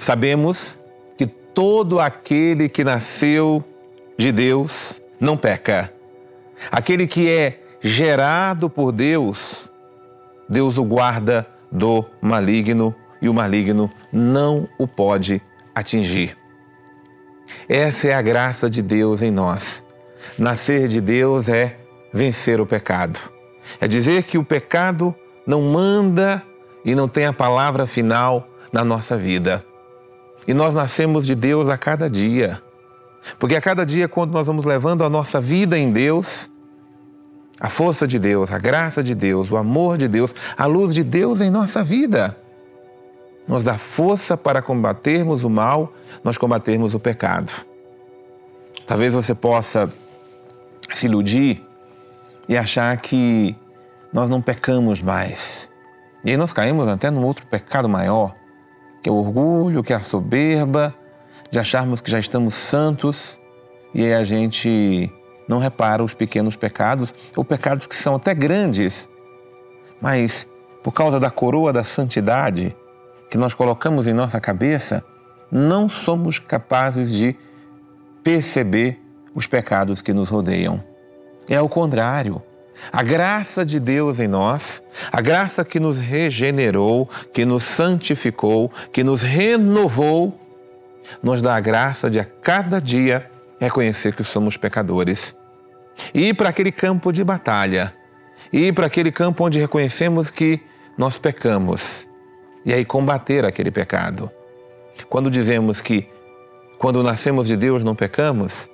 Sabemos que todo aquele que nasceu de Deus não peca. Aquele que é gerado por Deus, Deus o guarda do maligno e o maligno não o pode atingir. Essa é a graça de Deus em nós. Nascer de Deus é vencer o pecado. É dizer que o pecado não manda e não tem a palavra final na nossa vida. E nós nascemos de Deus a cada dia. Porque a cada dia, quando nós vamos levando a nossa vida em Deus, a força de Deus, a graça de Deus, o amor de Deus, a luz de Deus em nossa vida, nos dá força para combatermos o mal, nós combatermos o pecado. Talvez você possa se iludir e achar que nós não pecamos mais. E aí nós caímos até num outro pecado maior, que é o orgulho, que é a soberba, de acharmos que já estamos santos, e aí a gente não repara os pequenos pecados, ou pecados que são até grandes, mas por causa da coroa da santidade que nós colocamos em nossa cabeça, não somos capazes de perceber os pecados que nos rodeiam. É o contrário. A graça de Deus em nós, a graça que nos regenerou, que nos santificou, que nos renovou, nos dá a graça de a cada dia reconhecer que somos pecadores. E ir para aquele campo de batalha, ir para aquele campo onde reconhecemos que nós pecamos, e aí combater aquele pecado. Quando dizemos que quando nascemos de Deus não pecamos,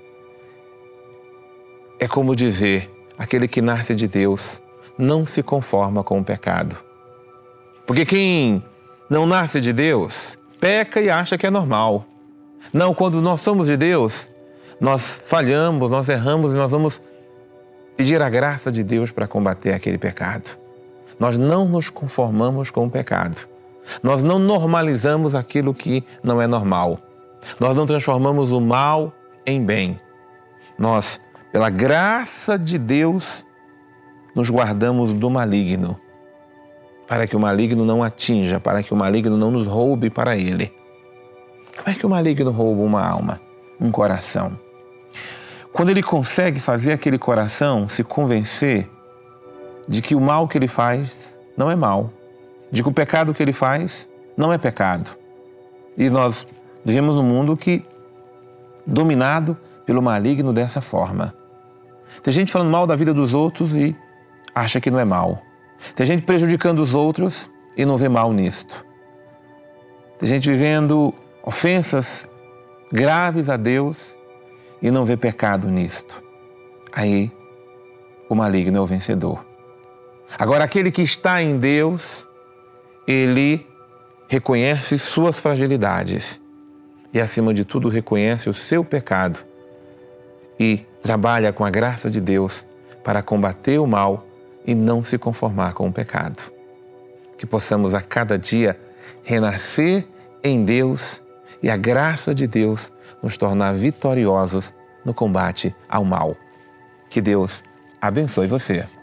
é como dizer, aquele que nasce de Deus não se conforma com o pecado. Porque quem não nasce de Deus, peca e acha que é normal. Não, quando nós somos de Deus, nós falhamos, nós erramos e nós vamos pedir a graça de Deus para combater aquele pecado. Nós não nos conformamos com o pecado. Nós não normalizamos aquilo que não é normal. Nós não transformamos o mal em bem. Nós, pela graça de Deus, nos guardamos do maligno, para que o maligno não atinja, para que o maligno não nos roube para ele. Como é que o maligno rouba uma alma, um coração? Quando ele consegue fazer aquele coração se convencer de que o mal que ele faz não é mal, de que o pecado que ele faz não é pecado. E nós vivemos num mundo dominado pelo maligno dessa forma. Tem gente falando mal da vida dos outros e acha que não é mal. Tem gente prejudicando os outros e não vê mal nisto. Tem gente vivendo ofensas graves a Deus e não vê pecado nisto. Aí o maligno é o vencedor. Agora, aquele que está em Deus, ele reconhece suas fragilidades e, acima de tudo, reconhece o seu pecado e trabalha com a graça de Deus para combater o mal e não se conformar com o pecado. Que possamos a cada dia renascer em Deus e a graça de Deus nos tornar vitoriosos no combate ao mal. Que Deus abençoe você.